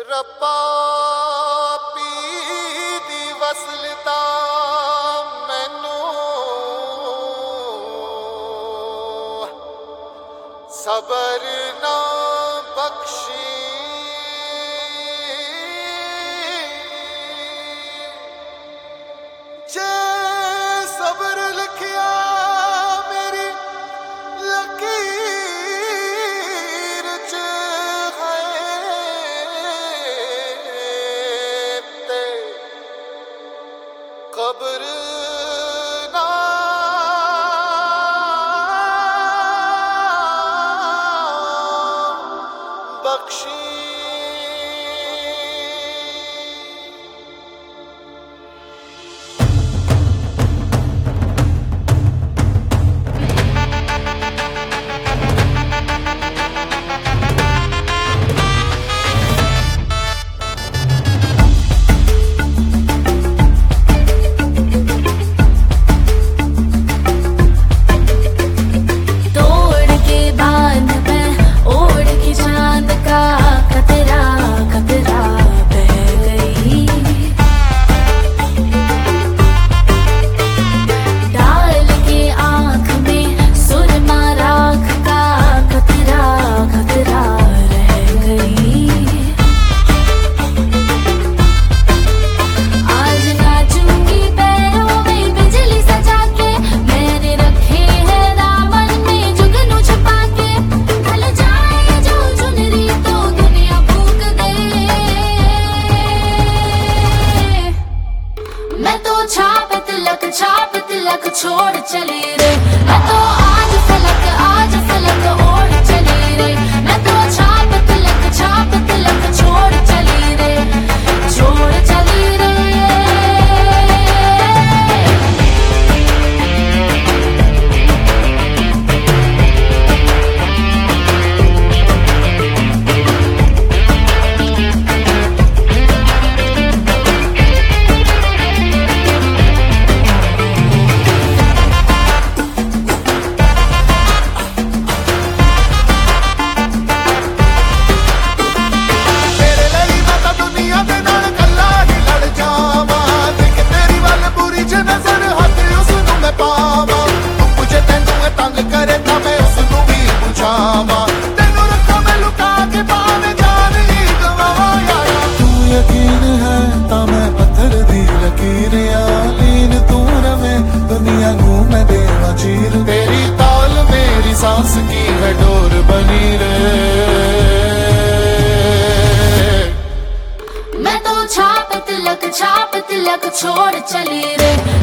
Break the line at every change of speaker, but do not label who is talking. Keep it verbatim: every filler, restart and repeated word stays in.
रब्बा पी दी वसलता मैनू सबर ना बख्शी जे सबर लिखिया मेरी लकीर च है ते कब्र ना बख्शी।
छाप तिलक छाप तिलक छोड़ चली रे मैं तो आज फलक आज फलक ओढ़ चली रे मैं तो छाप तिलक छाप तिलक छोड़ चली रे छोड़ चली रे।
तेरी ताल मेरी सांस की है डोर बनी रे
मैं तो छाप तिलक छाप तिलक छोड़ चली रे।